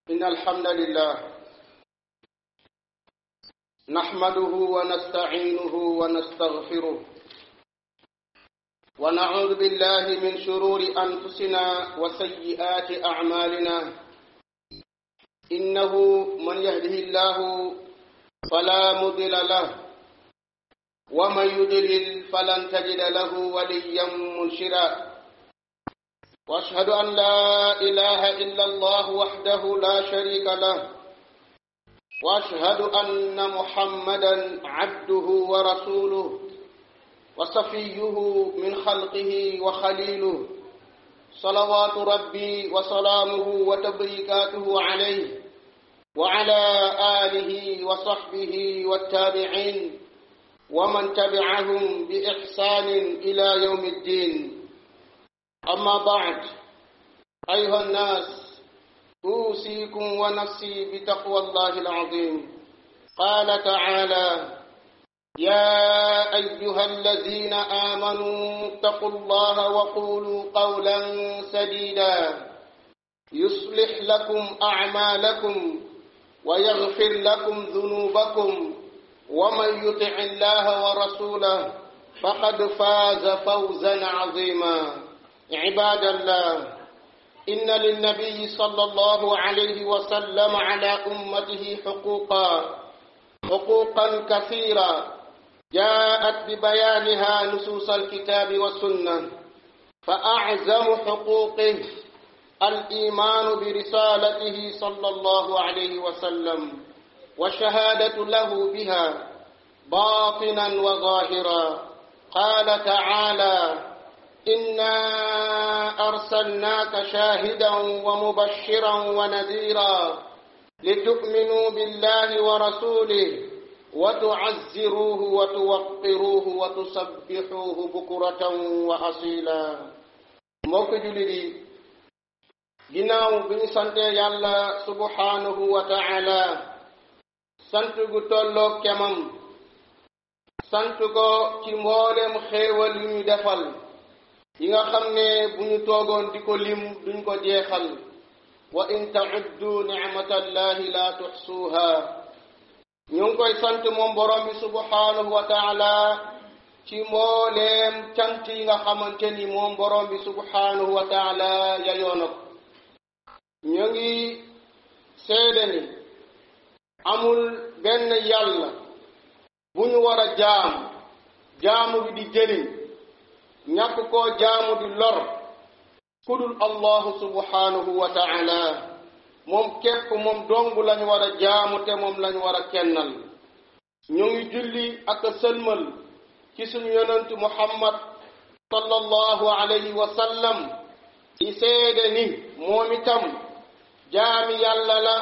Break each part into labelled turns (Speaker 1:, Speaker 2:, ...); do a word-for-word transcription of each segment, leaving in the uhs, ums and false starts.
Speaker 1: إن الحمد لله نحمده ونستعينه ونستغفره ونعوذ بالله من شرور أنفسنا وسيئات أعمالنا إنه من يهده الله فلا مضل له ومن يضلل فلن تجد له وليا مرشدا وأشهد أن لا إله إلا الله وحده لا شريك له وأشهد أن محمدا عبده ورسوله وصفيه من خلقه وخليله صلوات ربي وسلامه وتبريكاته عليه وعلى آله وصحبه والتابعين ومن تبعهم بإحسان إلى يوم الدين. أما بعد، أيها الناس، أوصيكم ونفسي بتقوى الله العظيم. قال تعالى: يا أيها الذين آمنوا اتقوا الله وقولوا قولا سديدا يصلح لكم أعمالكم ويغفر لكم ذنوبكم ومن يطع الله ورسوله فقد فاز فوزا عظيما. عباد الله، إن للنبي صلى الله عليه وسلم على أمته حقوقا حقوقا كثيرة جاءت ببيانها نصوص الكتاب والسنة، فأعظم حقوقه الإيمان برسالته صلى الله عليه وسلم والشهادة له بها باطنا وظاهرا. قال تعالى: إنا أرسلناك شاهدا ومبشرا ونذيرا لتؤمنوا بالله ورسوله وتعزروه وتوقروه وتسبحوه بكرة وأصيلا. mbokk jullit yi, ginnaaw bi ñu sante yàlla subhanahu wa ta'ala sant gu tolloog kemam, sant ko ci mboolem xéewal yu ñu defal yi nga xam ne bu ñu toogoon di ko lim duñ ko jeexal. wa in ta'uddu ni'matallahi la tuhsuha. ñu ngi koy sant moom borom bi subhanahu wa ta'ala ci mbooleem cant yi nga xamante ni moom borom bi subhanahu wa ta'ala yayoo na ko. ñu ngi seede ni amul benn yàlla bu ñu war a jaamu jaamu bi di jëriñ, ñàkk koo jaamu di lor, kudul allahu subhanahu wa ta'ala. moom képp moom dong lañu war a jaamu te moom lañu war a kennal. ñu ngi julli ak sëlmal ci suñu yonent muhammad sallallahu alayhi wa sallam di seede ni moom itam jaami yàlla la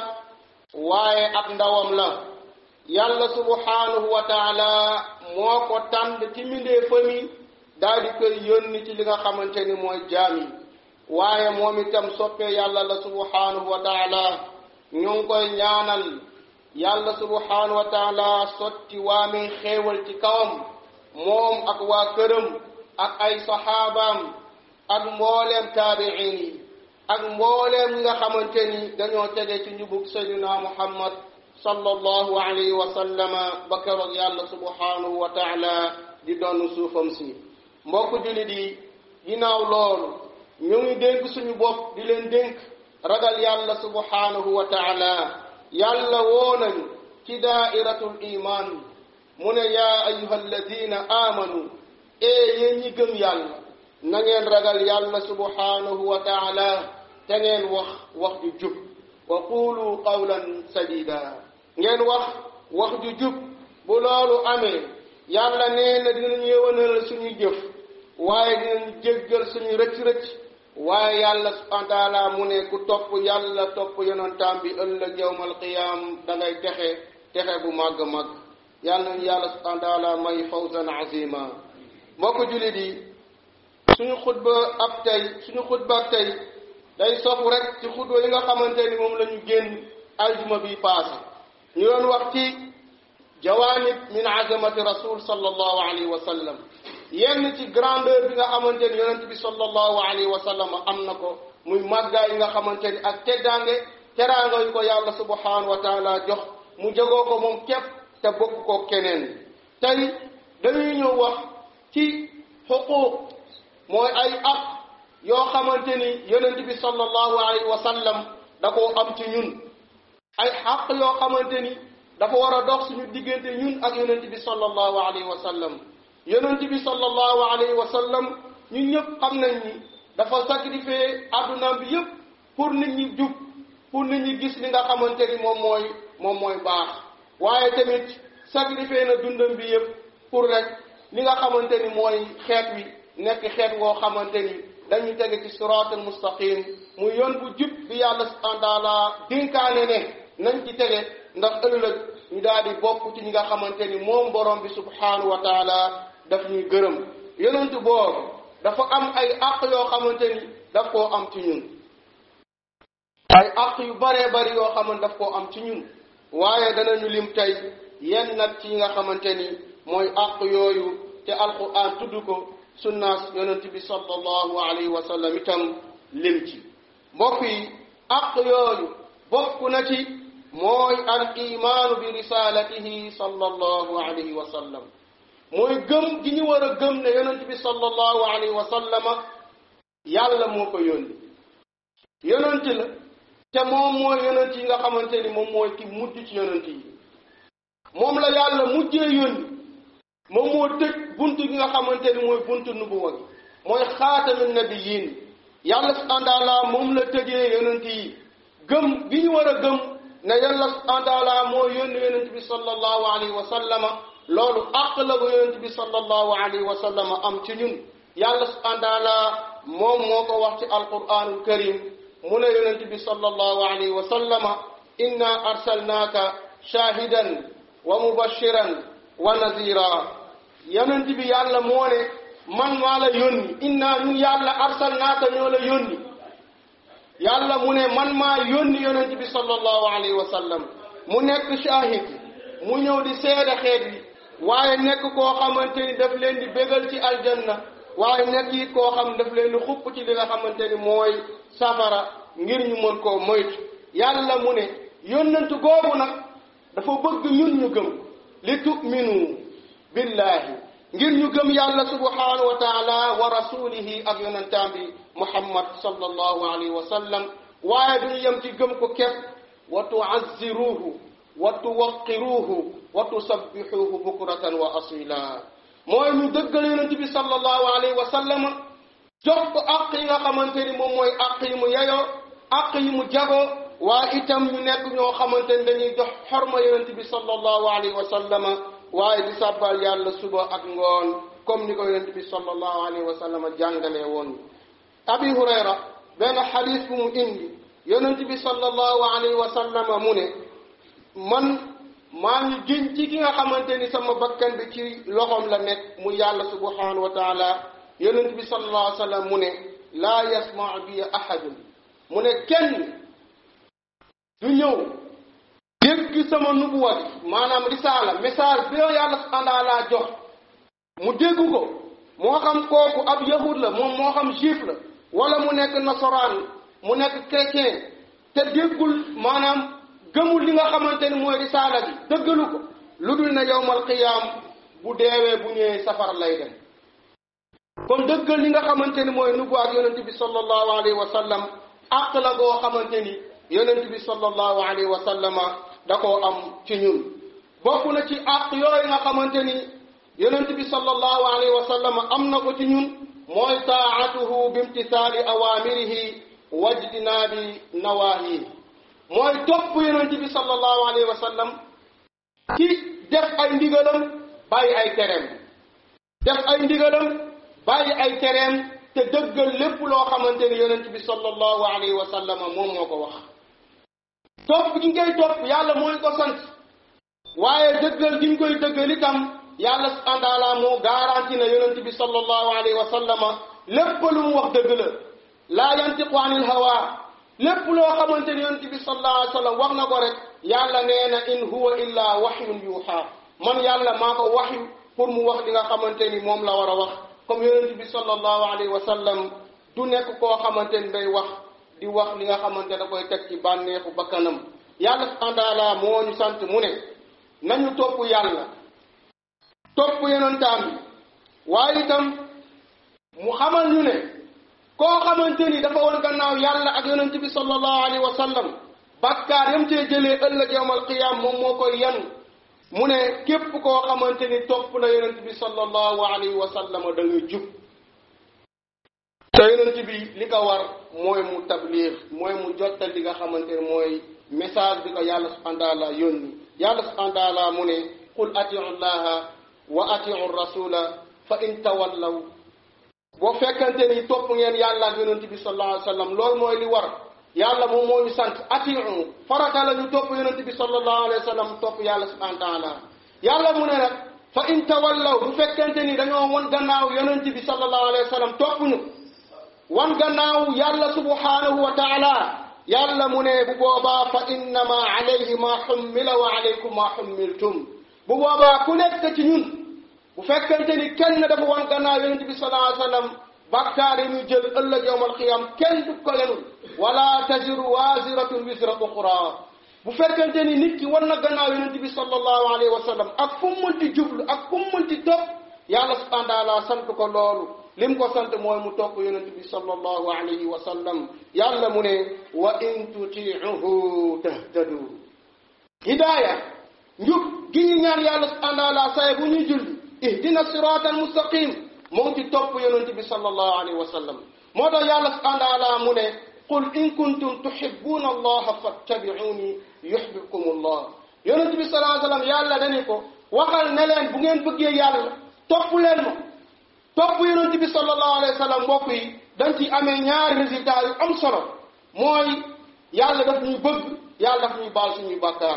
Speaker 1: waaye ab ndawam la. yàlla subhanahu wa ta'ala moo ko tànn ci mbindeefam daal di koy yónni ci li nga xamante ni mooy jaam yi, waaye moom itam soppee yàlla la subhanahu wa ta'ala. ñu ngi koy ñaanal yàlla subhanahu wa ta'ala sotti waami xéewal ci kawam, moom ak waa këram ak ay saxaabaam ak mbooleem taabi'in yi ak mbooleem ñi nga xamante ni dañoo tege ci njubug sayyidina muhammad sallallahu alayhi wa sallama ba keroog yàlla subhanahu wa ta'ala di doon suufam si. mbokk jullit yi, ginnaaw loolu ñu ngi dénk suñu bopp di leen dénk ragal yàlla subhanahu wa ta'ala. yàlla woo nañu ci daa'iratul iman mu ne: yaa ayyuha alladina amanu, ee yéen ñi gëm yàlla na ngeen ragal yàlla subhanahu wa ta'ala te ngeen wax wax ju jub. wa qulu qawlan sadida, ngeen wax wax ju jub. bu loolu amee yàlla nee na dinañu yëwanal suñuy jëf, waaye dinañu jéggal suñu rëcc-rëcc. waaye yàlla subhanahu wa ta'ala mu ne ku topp yàlla topp yonentam bi ëllëg yawmal qiyaam dangay texe texe bu màgg màgg. yàlla nañu yàlla subhanahu wa ta'ala may fawzan azima. mbokk jullit yi, suñu xutba ab tey suñu xutba ab tey day sofu rek ci xutba yi nga xamante ni moom la ñu génn aljuma bi paase. ñu doon wax ci jawaanib min azamati rasul sallallahu alayhi wa sallam, yenn ci grandeur bi nga xamante ni yonent bi sallallahu alayhi wa sallam am na ko muy màggaay yi nga xamante ni ak teddaange teraanga yu ko yàlla subhanahu wa taala jox mu jagoo ko moom képp te bokk ko keneen. tey dañuy ñëw wax ci xuquuq mooy ay aq yoo xamante ni yonent bi sallallahu alayhi wa sallam da koo am ci ñun ay xaq yoo xamante ni dafa war a dox suñu diggante ñun ak yonent bi sallallahu alayhi wa sallam. yonent bi sallallahu alayhi wa sallam ñun ñëpp xam nañ ni dafa sacrifié addunaam bi yëpp pour nit ñi jub pour nit ñi gis li nga xamante ni moom mooy moom mooy baax waaye tamit sacrifié na dundam bi yëpp pour rek li nga xamante ni mooy xeet wi nekk xeet woo xamante ni dañuy tege ci siraatal mustaqim mu yoon bu jub bi yàlla subhaanahu wa taala dénkaane ne nañ ci tege ndax ëllëg ñu daal di bokk ci ñi nga xamante ni moom borom bi subhaanahu wa taala daf ñuy gërëm. yonentu boobu dafa am ay àq yoo xamante ni daf koo am ci ñun ay àq yu baree bari yoo xamante daf koo am ci ñun waaye danañu lim tey yenn nag ci nga xamante ni mooy àq yooyu te alquran tudd ko sunnaas yonent bi sallallahu alayhi wa sallam itam lim ci. mbokk yi àq yooyu bokk na ci mooy al imaanu bi risalatihi sallallahu alayhi wa sallam mooy gëm gi ñu war a gëm ne yonent bi sallallahu alayhi wa sallama yàlla moo ko yónni yonent la te moom mooy yonent yi nga xamante ni moom mooy ki mujj ci yonent yi moom la yàlla mujjee yónni moom moo tëj buntu gi nga xamante ni mooy buntu nubuwa gi mooy xaatamu nabiyin yàlla subhaanahu wa taala moom la tëjee yonent yi gëm gi ñu war a gëm ne yàlla subhaanahu wa taala moo yónni yonent bi sallallahu alayhi wa sallama loolu àq la bu yonent bi sallallahu alayhi wa sallama am ci ñun yàlla subhaanahu wa taala moom moo ko wax ci alquranul karim mu ne yonent bi sallallahu alayhi wa sallama inna arsalnaaka shahidan wa mubashiran wa nazira yonent bi yàlla moo ne man maa la yónni inna ñun yàlla arsalnaaka ñoo la yónni yàlla mu ne man maa yónni yonent bi sallallahu alayhi wa sallam mu nekk shahid mu ñëw di seede xeet bi waaye nekk koo xamante ni daf leen di bégal ci aljanna waaye nekk it koo xam daf leen di xupp ci li nga xamante ni mooy safara ngir ñu mën koo moytu yàlla mu ne yónnantu googu nag dafa bëgg ñun ñu gëm li tu'minu billahi ngir ñu gëm yàlla subhanahu wa taala wa rasulihi ak yonantaam bi muhammad sallallahu alayhi wa sallam waaye duñu yem ci gëm ko képp wa tu'azziruhu wa tuwaqqiruhu wa tusabbihuhu bukratan wa asila mooy ñu dëggal yonent bi sallallahu alayhi wa sallam jox ko àq yi nga xamante ni moom mooy àq yi mu yeyoo àq yi mu jagoo waaye itam ñu nekk ñoo xamante ni dañuy jox xorma yonent bi sallallahu alayhi wa sallam waaye di sàbbal yàlla suba ak ngoon comme ni ko yonent bi sallallahu alayhi wa sallam jàngalee woon. abi hurayra benn xadis bu mu indi yonent bi sallallahu alayhi wa sallam mu ne man maa ngi giñ ci ki nga xamante ni sama bakkan bi ci loxoom la nekk mu yàlla subhanahu wa taala yonent bi sallallahu alayhi wa sallam mu ne laa yasmaa bi ahadun mu ne kenn du ñëw dégg sama nubuwa bi maanaam risaala message bi yàlla subhanahu wa taala jox mu dégg ko moo xam kooku ab yahud la moom moo xam juif la wala mu nekk nasaraan mu nekk chrétien te déggul maanaam gëmul li nga xamante ni mooy risaala bi dëggalu ko lu dul ne yawmal qiyaam bu deewee bu ñëwee safara lay dem kon dëggal li nga xamante ni mooy nubu ak yonent bi sallallahu alayhi wa sallam àq la goo xamante ni yonent bi sallallahu alayhi wa sallama da koo am ci ñun bokk na ci àq yooyu nga xamante ni yonent bi sallallahu alayhi wa sallama am na ko ci ñun mooy taa'atuhu bimtisaali awaamirihi wajtinaabi nawaahihi mooy topp yonent bi sallallahu alayhi wa sallam ci def ay ndigalam bàyyi ay tereem def ay ndigalam bàyyi ay tereem te dëggal lépp loo xamante ni yonent bi sallallahu alayhi wa sallam moom moo ko wax topp gi ngay topp yàlla mooy ko sant waaye dëggal gi ñu koy dëggal itam yàlla subhanahu wa taala moo garanti na yonent bi sallallahu alayhi wa sallam lépp lu mu wax dëgg la laa yantiqu anil hawa lépp loo xamante ni yonent bi sallallahu alayhi wa sallam wax na ko rek yàlla nee na in huwa illa wahyun yuha man yàlla maa ko waxyu pour mu wax li nga xamante ni moom la war a wax comme yonent bi sallallahu alayhi wa sallam du nekk koo xamante ni day wax di wax li nga xamante da koy teg ci bànneexu bakkanam yàlla subhanahu wa taala moo ñu sant mu ne nañu topp yàlla topp yonentam bi waaye itam mu xamal ñu ne koo xamante ni dafa woon gannaaw yàlla ak yonent bi sallallahu alayhi wa sallam bàkkaar yam cee jëlee ëllëg yawmal qiyaam moom moo koy yan mu ne képp koo xamante ni topp na yonent bi sallallahu alayhi wa sallam da ngay jub te yonent bi li ko war mooy mu tabliir mooy mu jottal li nga xamante ne mooy message bi ko yàlla subhanahu wa taala yónni yàlla subhanahu wa taala mu ne qul atiu llaha wa atiu rasula fa in tawallaw boo fekkante ni topp ngeen yàlla ak yonent bi sallallahu alayhi wa sallam loolu mooy li war yàlla moom moo ñu sant atiu farata la ñu topp yonent bi sallallahu alayhi wa sallam topp yàlla subhanahu wa taala yàlla mu ne nag fa in tawallaw bu fekkente ni dañoo won gannaaw yonent bi sallallahu alayhi wa sallam topp ñu wan gannaaw yàlla subhanahu wa taala yàlla mu ne bu boobaa fa innama alayhi ma xummila wa alaykum ma xummiltum bu boobaa ku nekk ci ñun bu fekkente ni kenn dafa wan gannaaw yonent bi sallallahu alayhi wa sallam bàkkaar yi ñu jël ëllëg yawmal qiyaam kenn du ko lenul wala taziru waziratun wisra uxra bu fekkente ni nit ki wan na gannaaw yonent bi sallallahu alayhi wa sallam ak fu mu mënti jublu ak fu mu mënti topp yàlla subhanahu wa taala sant ko loolu lim ko sant mooy mu topp yonent bi sallallahu alayhi wa sallam yàlla mu ne wa in tuti'uhu tahtadu hidaaya njub gi ñu ñaan yàlla subhanahu wa taala say bu ñuy julli ihdina sirata al mustaqim moo ngi ci topp yonent bi sallallahu alayhi wa sallam moo tax yàlla subhanahu wa taala mu ne qul in kuntum tuhibbuna allaha fattabi'uni yuhibbukum allah yonent bi sallallahu alayhi wa sallam yàlla dani ko waxal ne leen bu ngeen bëggee yàlla topp leen ma topp yonent bi sallallahu alayhi wa sallam mbokk yi dañ ci amee ñaari résultat yu am solo mooy yàlla daf ñuy bëgg yàlla daf ñuy baal suñuy bàkkaar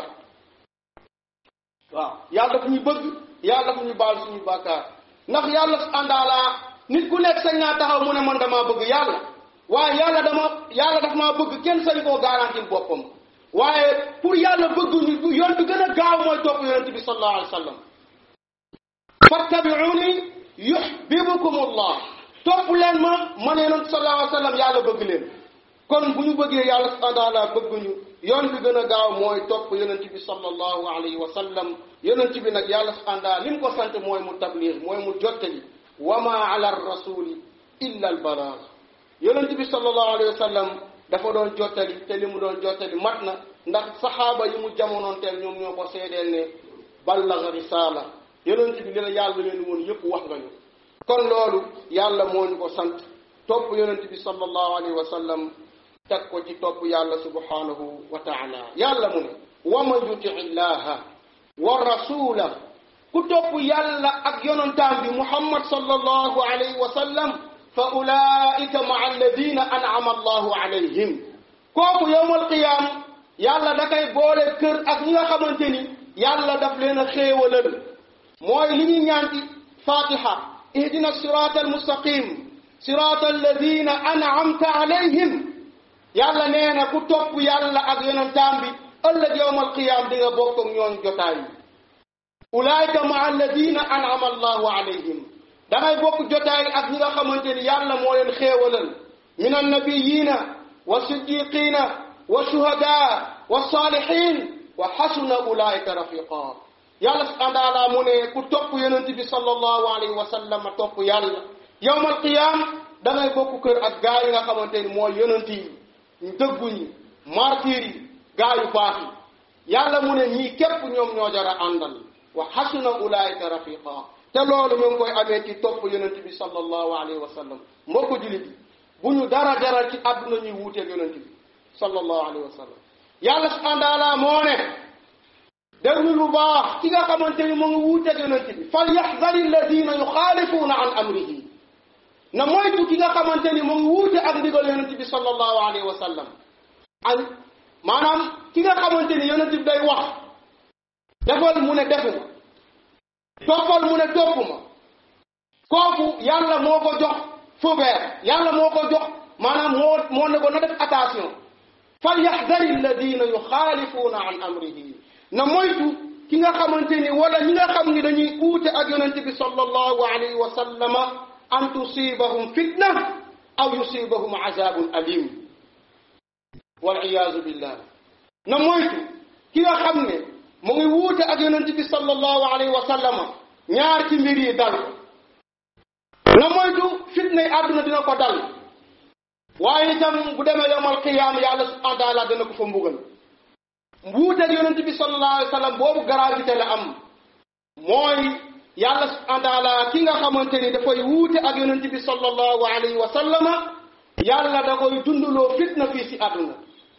Speaker 1: waaw yàlla daf ñuy bëgg yàlla daf ñuy baal suñuy bàkkaar ndax yàlla àndaala nit ku nekk sañ naa taxaw mu ne man damaa bëgg yàlla waaye yàlla dama yàlla daf maa bëgg kenn sañ koo garantir boppam waaye pour yàlla bëgg ñu yoon bi gën a gaaw mooy topp yonent bi sallallahu alayhi wa sallam fattabi'uni yuhibbukumullah topp leen ma man yonent sallallahu alayhi wa sallam yàlla bëgg leen kon bu ñu bëggee yàlla subhanahu wa taala bëgg ñu yoon bi gën a gaaw mooy topp yonent bi sallallahu alayhi wa sallam yonent bi nag yàlla subhanahu wa taala li mu ko sant mooy mu tabliir mooy mu jottali wa ma ala rasuli illa al balaag yonent bi sallallahu alayhi wa sallam dafa doon jottali te li mu doon jottali mat na ndax saxaaba yi mu jamonoonteel ñoom ñoo ko seedeel ne ballaga risaala yonent bi li la yàlla leen woon yëpp wax nga ñu kon loolu yàlla moo ñu ko sant topp yonent bi sallallahu alayhi wa sallam teg ko ci topp yàlla subhanahu wa taala yàlla mu ne wa man yuti illaha wa rasula ku topp yàlla ak yonentam bi muhammad sallallahu alayhi wa sallam fa ulaika maa alladina an'ama allahu alayhim kooku yawmal qiyaam yàlla da koy boole kër ak ñi nga xamante ni yàlla daf leen a xéewalal mooy li ñuy ñaanti fatiha ihdina sirata almustaqim sirata alladina an'amta alayhim yàlla nee na ku topp yàlla ak yonentam bi ëllëg yawmal qiyaam di nga bokk ak ñoom jotaay ulaika maa alladina an'ama allahu alayhim dangay bokk jotaay ak ñi nga xamante ni yàlla moo leen xéewalal min annabiyina wa siddiqina wa shuhada wa salihin wa xasuna ulaika rafiqa yàlla subhanahu wa taala mu ne ku topp yonent bi sallallahu alayhi wa sallam topp yàlla yawmal qiyaam dangay bokk kër ak gaa yi nga xamante ni mooy yonent yi ñu dëggu ñi martyr yi gaa yu baax yi yàlla mu ne ñii képp ñoom ñoo jara àndal wa xasuna ulaika rafiqa te loolu ñoo ngi koy amee ci topp yonent bi sallallahu alayhi wa sallam mbokku jullit bi bu ñu dara jaral ci àdduna ñuy wuuteeg yonent bi sallallahu alayhi wa sallam yàlla subhanahu wa taala moo ne déglu lu baax ki nga xamante ni mu ngi wuuteeg yonent bi fal yaxdari alladina yuxaalifuuna an amrihi na moytu ki nga xamante ni mu ngi wuute ak ndigal yonent bi sallallahu alayhi wa sallam an maanaam ki nga xamante ni yonent bi day wax defal mu ne defuma toppal mu ne toppuma kooku yàlla moo ko jox feu vert yàlla moo ko jox maanaam moo moo ne ko na def attention fal yaxdari alladina yuxaalifuuna an amrihi na moytu ki nga xamante ni wala ñi nga xam ni dañuy uute ak yonente bi sallallahu alayhi wa sallama an tusibahum fitna aw yusibahum azabun alim wal iyaazu billah na moytu ki nga xam ne mu ngi wuute ak yonent bi sallallahu alayhi wa sallama ñaar ci mbir yi dal ko na moytu fitna yi àdduna dina ko dal waaye itam bu demee yawmal qiyaam yàlla subhanahu wa taala dina ko fa mbugal wuute ak yonent bi sallallahu alayhi wa sallam boobu gravité la am mooy yàlla subhanahu wa taala ki nga xamante ni dafay wuute ak yonent bi sallallahu alayhi wa sallama yàlla da koy dunduloo fitna fii si àdduna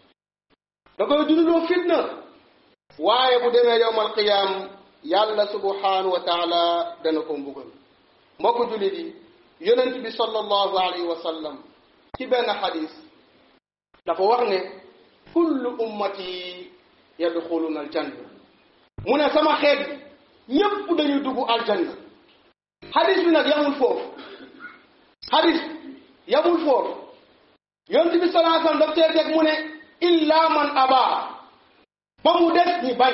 Speaker 1: da koy dunduloo fitna waaye bu demee yawmal qiyaam yàlla subhanahu wa taala dana ko mbugal mbokk jullit yi yonent bi sallallahu alayhi wa sallam ci benn xadis dafa wax ne kullu ummati yadxuluna aljanna mu ne sama xeet bi ñépp dañuy dugg aljanna xadis bi nag yamul foofu xadis yamul foofu yonent bi sallallahu alayhi wa sallam daf cee teg mu ne illa man abaa ba mu des ñi bañ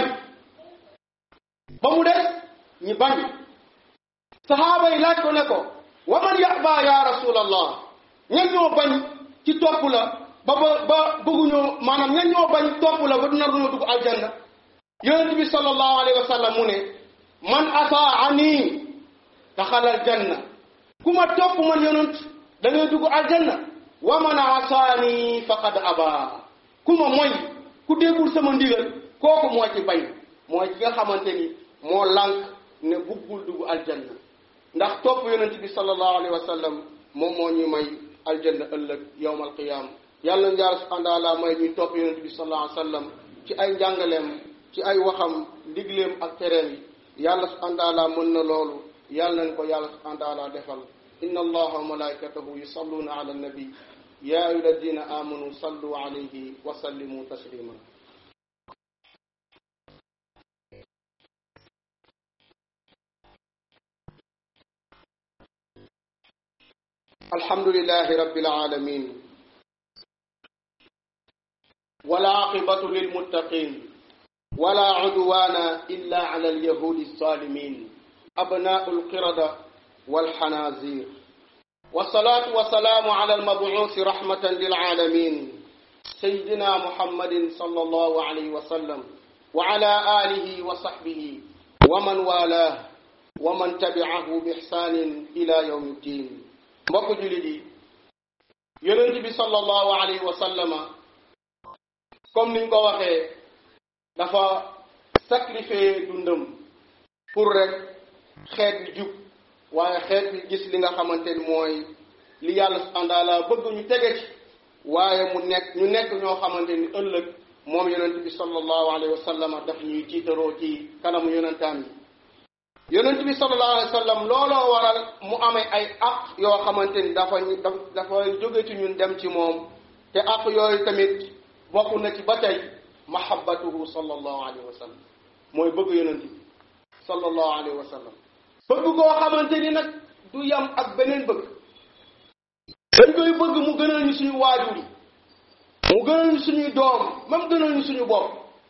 Speaker 1: ba mu des ñi bañ saxaaba yi laaj ko ne ko wa man yaba ya rasulallah ñan ñoo bañ ci topp la ba ba ba bëgguñoo maanaam ñan ñoo bañ topp la ba nar ñoo dugg aljanna yonent bi sallallahu alayhi wa sallam mu ne man ataani daxala aljanna ku ma topp man yonent da ngay dugg aljanna wa man asaani faqad aba ku ma moy ku déggul sama ndigal kooku moo ci bañ mooy ki nga xamante ni moo lànk ne buggul dugg aljanna ndax topp yonent bi sallallahu alayhi wa sallam moom moo ñu may aljanna ëllëg yawmal qiyaam yàlla njaar subhaanahu wa taala may ñuy topp yonent bi sallallahu alayhi wa sallam ci ay njàngaleem ci ay waxam ndigleem ak tereem yi yàlla subhaanahu wa taala mën na loolu yàlla nañ ko yàlla subhaanahu wa taala defal inna allaha wa malaikatahu yusalluna ala nabi ya ayyuha alladina amanu sallu alayhi wa sallimu taslima الحمد لله رب العالمين والعاقبة للمتقين ولا عدوان إلا على اليهود الظالمين أبناء القردة والحنازير والصلاة والسلام على المبعوث رحمة للعالمين سيدنا محمد صلى الله عليه وسلم وعلى آله وصحبه ومن والاه ومن تبعه بإحسان إلى يوم الدين mbokk jullit yi yonent bi sallallahu alayhi wa sallama comme niñ ko waxee dafa sacrifier dundam pour rek xeet bi jub waaye xeet bi gis li nga xamante ni mooy li yàlla subhanahu wa taala bëgg ñu tege ci waaye mu nekk ñu nekk ñoo xamante ni ëllëg moom yonent bi sallallahu alayhi wa sallama daf ñuy tiitaroo ci kanamu yonentaan yi yonent bi sallallahu alayhi wa sallam looloo waral mu amee ay àq yoo xamante ni dafa dafa jóge ci ñun dem ci moom te àq yooyu tamit bokk na ci ba tey mahabbatuhu sallallahu alayhi wa sallam mooy bëgg yonent bi sallallahu alayhi wa sallam bëgg koo xamante ni nag du yam ak beneen bëgg dañ koy bëgg mu gënal ñu suñu waajur yi mu gënal ñu suñuy doom même gënal ñu suñu bopp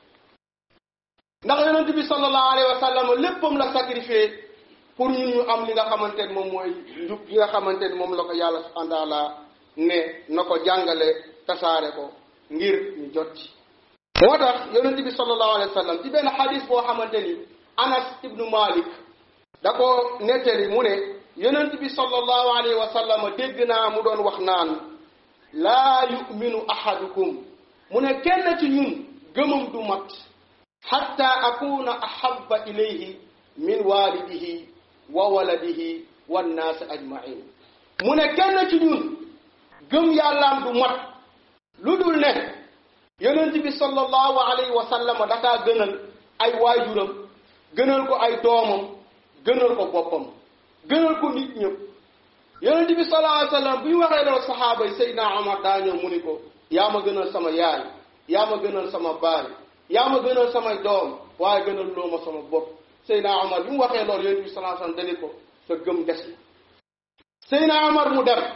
Speaker 1: ndax yonent bi sallallahu alayhi wa sallam léppam la sacrifié pour ñun ñu am li nga xamante ne moom mooy njub gi nga xamante ne moom la ko yàlla subhanahu wa taala ne na ko jàngale tasaare ko ngir ñu jot ci moo tax yonent bi sallallahu alayhi wa sallam ci benn xadis boo xamante ni Anas ibnu Malik da ko nettali mu ne yonent bi sallallahu alayhi wa sallam dégg naa mu doon wax naan laa yuminu ahadukum mu ne kenn ci ñun gëmam du mat hatta akuna ahabba ilayhi min walidihi wa waladihi wannaas ajmain mu ne kenn ci ñun gëm yàllaam du mat lu dul ne yonent bi sallallahu alayhi wa sallam dakaa gënal ay waajuram gënal ko ay doomam gënal ko boppam gënal ko nit ñëpp yonent bi sallallahu alayhi wa sallam bu ñu waxee loolu saxaaba yi Seydina Omar daa ñëw mu ni ko yaa ma gënal sama yaay yaa ma gënal sama baay yaa ma gënal samay doom waaye gënal loo ma sama bopp Seydina Omar bi mu waxee loolu yonent bi sallallahu alayhi wa sallam dani ko sa gëm des na Seydina Omar mu dem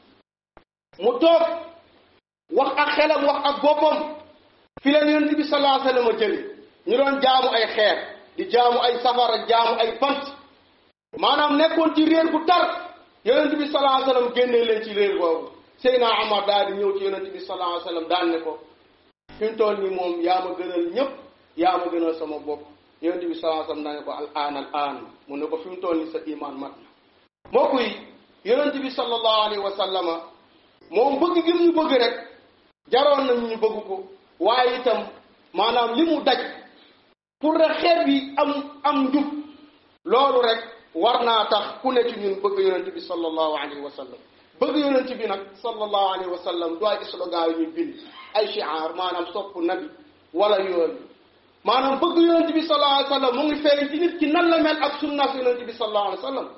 Speaker 1: mu toog wax ak xelam wax ak boppam fi leen yonent bi sallallahu alayhi wa sallam jëli ñu doon jaamu ay xeer di jaamu ay safara jaamu ay bant maanaam nekkoon ci réer bu tar yonent bi sallallahu alayhi wa sallam génnee leen ci réer boobu Seydina Omar daal di ñëw ci yonent bi sallallahu alayhi wa sallam daan ne ko fi mu toll nii moom yaa ma gënal ñëpp yaa ma gënal sama bopp yonent bi sallallahu alayhi wasallam dane ko al aan al aan mu ne ko fi mu toll nii sa iman mat na mbokk yi yonent bi sallallahu alayhi wa sallama moom bëgg gi ñu bëgg rek jaroon nañu ñu bëgg ko waaye itam maanaam li mu daj pour rek xeet bi am am njub loolu rek war naa tax ku ne ci ñun bëgg yonent bi sallallahu alayhi wa sallam bëgg yonent bi nag sallallahu alayhi wa sallam du ay slogan yu ñu bind ay shi'ar maanaam sopp nabi wala yooyu maanaam bëgg yonent bi sallallahu alayhi wa sallam mu ngi feeñ ci nit ki nan la mel ak sunna yonent bi sallallahu alayhi wa sallam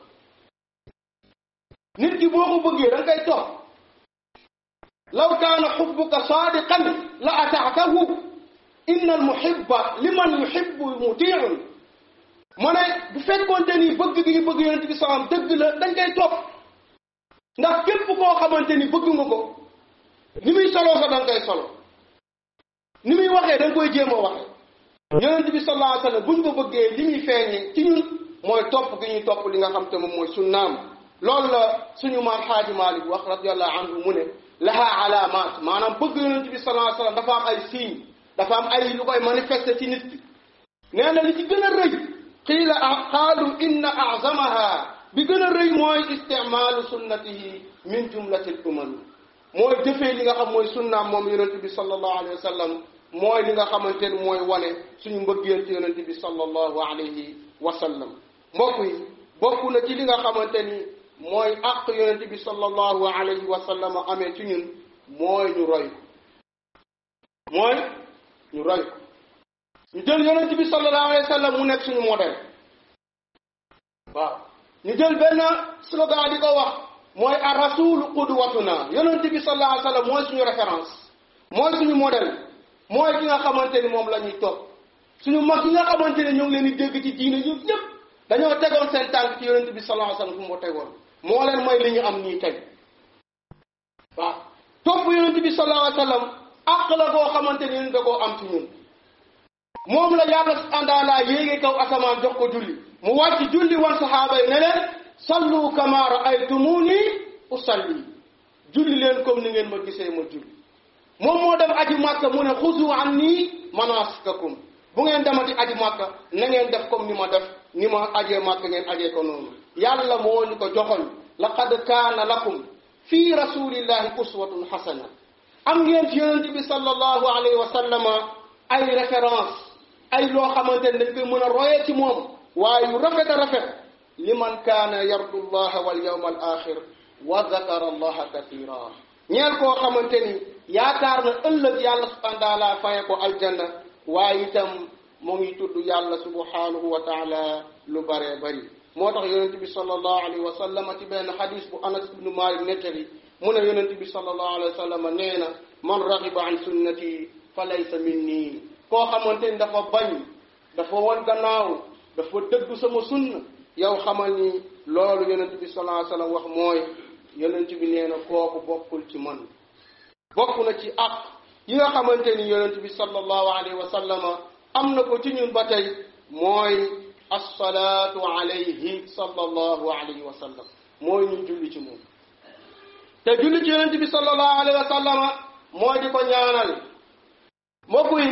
Speaker 1: nit ki boo ko bëggee da nga koy topp law kaana xubbuka saadiqan la ataatahu inna al muhibba liman yuhibbu muti'un mu ne bu fekkoonte ni bëgg gi ñu bëgg yonent bi salaam dëgg la dañ koy topp ndax képp koo xamante ni bëgg nga ko ni muy soloo sax da nga koy solo ni muy waxee da nga koy jéem a waxee yonent bi sallallahu alayhi wa sallam buñ ko bëggee li muy feeñee ci ñun mooy topp gi ñuy topp li nga xam te moom mooy sunnaam loolu la suñu maam Xaaji Maalik wax radiyallahu anhu mu ne laha alaamaat maanaam bëgg yonent bi sallallahu alayhi wa sallam dafa am ay signe dafa am ay lu koy manifester ci nit ki nee na li ci gën a rëy qiila qaalu inna a'zamaha bi gën a rëy mooy isticmaalu sunnatihi min jumlati al-umam mooy jëfee li nga xam mooy sunnaam moom yonent bi sallallahu alayhi wa sallam mooy li nga xamante ni mooy wane suñu mbëggeel ci yonent bi sallallahu alayhi wa sallam mbokk yi bokk na ci li nga xamante ni mooy àq yonent bi sallallahu alayhi wa sallam amee ci ñun mooy ñu roy ko mooy ñu roy ko ñu jël yonent bi sallallahu alayhi wa sallam mu nekk suñu modèle waaw ñu jël benn slogan di ko wax mooy ar rasulu qudwatuna yonent bi sallallahu alayhi wa sallam mooy suñu référence mooy suñu modèle mooy ki nga xamante ni moom la ñuy topp suñu mag yi nga xamante ne ñoo ngi leen di dégg ci diine ñun ñëpp dañoo tegoon seen tànk ci yonent bi sallallahu alayhi wa sallam fu mu ko tegoon moo leen mooy li ñu am nii tey waaw topp yonent bi sallallahu alayhi wa sallam àq la boo xamante ni ñun da koo am ci ñun moom la yàlla àndaalaa yéege kaw asamaan jox ko julli mu wàcc julli wan saxaaba yi ne leen sallu kama ra'aytumuni usalli julli leen comme ni ngeen ma gisee ma julli moom moo dem aji màkka mu ne xuzu anni manasikakum bu ngeen demati aji màkka na ngeen def comme ni ma def ni ma ajee màkka ngeen ajee ko noonu yàlla moo ñu ko joxoñ laqad kaana lakum fi rasulillahi uswatun hasana am ngeen ci yonent bi sallallahu alayhi wa sallama ay référence ay loo xamante ne dañ koy mën a royee ci moom waaye yu rafet a rafet liman kaana yardu llaha wal yawma al axir wa zakara allaha kathira ñeel koo xamante ni yaakaar na ëllëg yàlla subhanahu wa taala faye ko aljanna waaye itam mu ngi tudd yàlla subhanahu wa taala lu baree bari moo tax yonent bi sallallahu alayhi wa sallam ci benn xadis bu Anas ibnu Malik nettali mu ne yonent bi sallallahu alayhi wa sallam nee na man raxiba an sunnati fa laysa minni koo xamante ni dafa bañ dafa wan gannaaw dafa dëggu sama sunna yow xamal ni loolu yonent bi sallallahu alayhi wa sallam wax mooy yonent bi nee na kooku bokkul ci man bokk na ci àq yi nga xamante ni yonent bi sallallahu alayhi wa sallam am na ko ci ñun ba tey mooy assalaatu alayhi sallallahu alayhi wa sallam mooy ñu julli ci moom te julli ci yonent bi sallallahu alayhi wa sallam mooy di ko ñaanal mbokk yi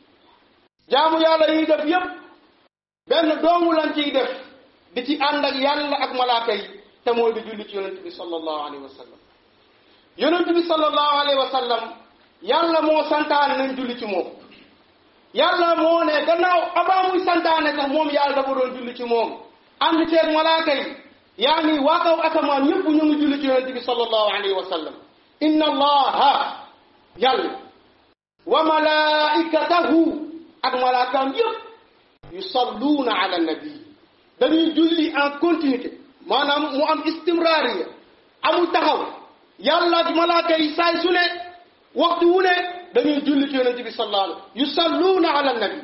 Speaker 1: jaamu yàlla yi def yépp benn doomu lan ciy def di ci ànd ak yàlla ak malaaka yi te mooy di julli ci yonent bi sallallahu alayhi wa sallam yonent bi sallallahu alayhi wa sallam yàlla moo santaane nañ julli ci moom yàlla moo ne gannaaw avant muy santaane sax moom yàlla dafa doon julli ci moom ànd ceeg malaaka yi yaa ngi waa kaw asamaan ñëpp ñu ngi julli ci yonent bi sallallahu alayhi wa sallam inna allaha yàlla wa malaikatahu ak malaakaam yëpp yusalluuna ala nabi dañuy julli en continuité maanaam mu am istimraariya amul taxaw yàlla ak malaaka yi saay su ne waxtu wu ne dañuy julli ci yonent bi sallallahu alayhi yusalluuna ala nabi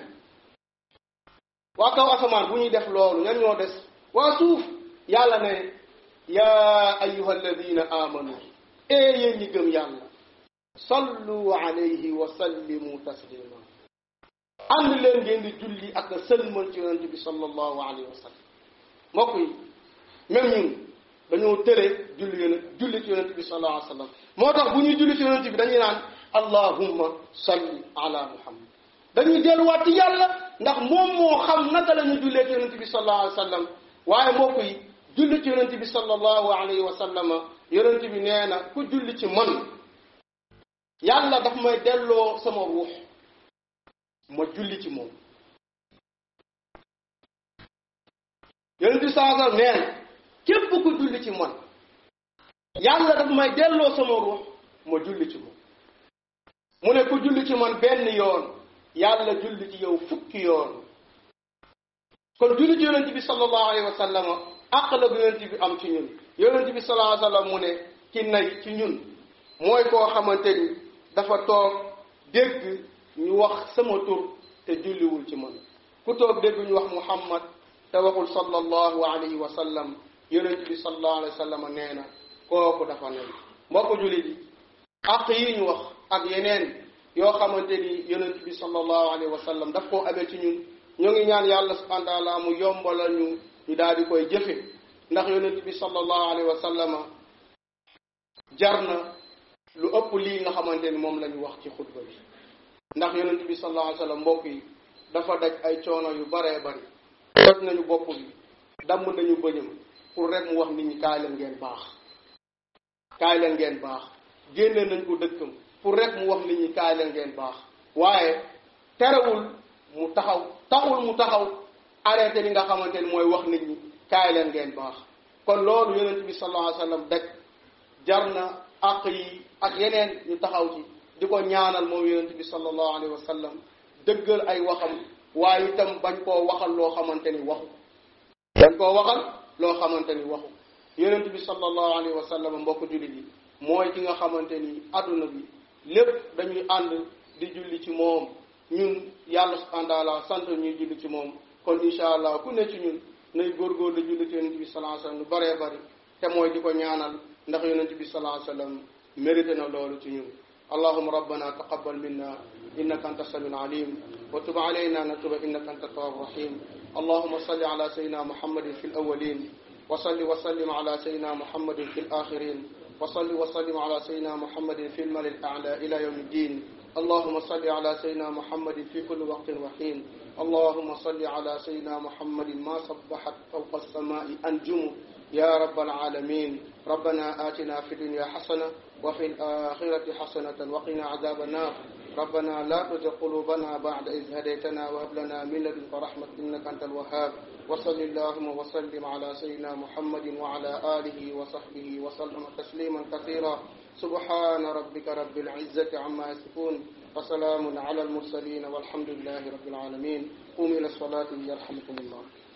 Speaker 1: waa kaw asamaan bu ñuy def loolu ñan ñoo des waa suuf yàlla ne yaa ayyuha alladina amanu ee yéen ñi gëm yàlla sallu alayhi wa sallimu taslima ànd leen ngeen di julli ak sëlmal ci yonent bi sallallahu alayhi wa sallam mbokk yi même ñun dañoo tëre julli yonent julli ci yonent bi sallallahu alayhi wa sallam moo tax bu ñuy julli ci yonent bi dañuy naan allahumma salli ala muhammad dañuy delluwaat ci yàlla ndax moom moo xam naka la ñu jullee ci yonent bi sallallahu alayhi wa sallam waaye mbokk yi julli ci yonent bi sallallahu alayhi wa sallam yonent bi nee na ku julli ci man yàlla daf may delloo sama ruux ma julli ci moom yonent bi sallallahu alayhi wa sallam nee na képp ku julli ci man yàlla daf may delloo sama ruux ma julli ci moom mu ne ku julli ci man benn yoon yàlla julli ci yow fukki yoon kon julli ci yonent bi sallallahu alayhi wa sallam àq la bu yonent bi am ci ñun yonent bi sallallahu alayhi wa sallam mu ne ki nay ci ñun mooy koo xamante ni dafa toog dégg ñu wax sama tur te julliwul ci man ku toog dégg ñu wax muhammad te waxul sallallahu alayhi wa sallam yonent bi sallallahu alayhi wa sallam nee na kooku dafa nay mbokk julli bi àq yi ñu wax ak yeneen yoo xamante ni yonent bi sallallahu alayhi wa sallam daf koo amee ci ñun ñoo ngi ñaan yàlla subhanahu wa taala mu yombala ñu ñu daal di koy jëfe ndax yonent bi sallallahu alayhi wa sallam jar na lu ëpp lii nga xamante ni moom la ñu wax ci xutba bi ndax yonent bi sallallahu alayhi wa sallam mbokk yi dafa daj ay coono yu baree bari toj nañu bopp bi damm nañu bëñam pour rek mu wax nit ñi kaay leen ngeen baax kaay leen ngeen baax génne nañ ko dëkkam pour rek mu wax nit ñi kaay leen ngeen baax waaye terewul mu taxaw taxul mu taxaw arrêté li nga xamante ni mooy wax nit ñi kaay leen ngeen baax kon loolu yonent bi sallallahu alayhi wa sallam daj jar na àq yi ak yeneen ñu taxaw ci di ko ñaanal moom yonent bi sallallahu alayhi wa sallam dëggal ay waxam waaye itam bañ koo waxal loo xamante ni waxu bañ koo waxal loo xamante ni waxu yonent bi sallallahu alayhi wa sallam mbokk jullit yi mooy ki nga xamante ni adduna bi lépp dañuy ànd di julli ci moom ñun yàlla subhanahu wa taala sant ñuy julli ci moom kon incha allah ku ne ci ñun nay góorgóor di julli ci yonent bi sallallahu alayhi wa sallam lu bëree bëri te mooy di ko ñaanal ndax yonent bi sallallahu alayhi wa sallam mérité na loolu ci ñun allahumma rabbana taqabbal minna innaka anta samiul alim wa tub alayna natuba innaka anta tawwabur rahim allahumma salli ala sayyidina muhammadin fil awwalin wa salli wa sallim ala sayyidina muhammadin fil akhirin وصل وسلم على سيدنا محمد في الملأ الأعلى إلى يوم الدين اللهم صل على سيدنا محمد في كل وقت وحين اللهم صل على سيدنا محمد ما صبحت فوق السماء أنجم يا رب العالمين ربنا آتنا في الدنيا حسنة وفي الآخرة حسنة وقنا عذاب النار ربنا لا تزغ قلوبنا بعد إذ هديتنا وهب لنا من لدنك رحمة إنك أنت الوهاب وصل اللهم وسلم على سيدنا محمد وعلى آله وصحبه وسلم تسليما كثيرا سبحان ربك رب العزة عما يصفون وسلام على المرسلين والحمد لله رب العالمين قوموا إلى الصلاة يرحمكم الله